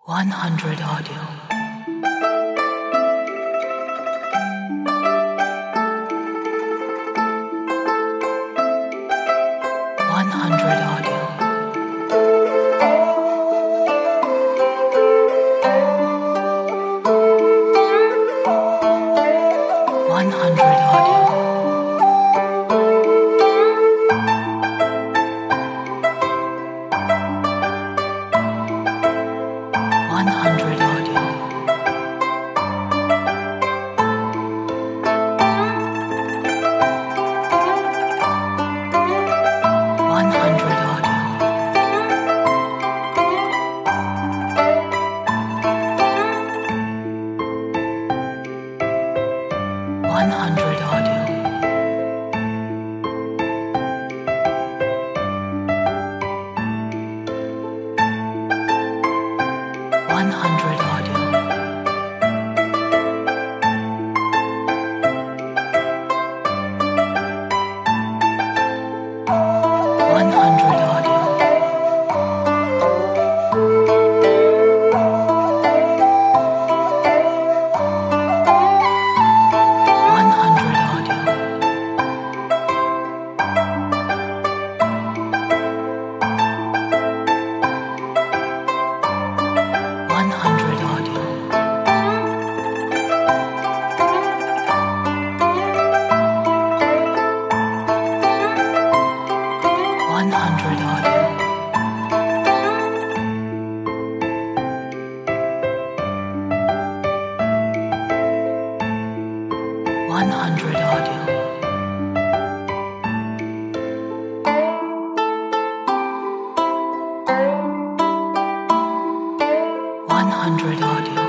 100 Audio. 100 Audio. 100 Audio. 100 Audio. 100 Audio. 100 Audio. 100 Audio. 100 Audio. 100 Audio. 100 Audio. 100 Audio. 100 Audio. 100 Audio.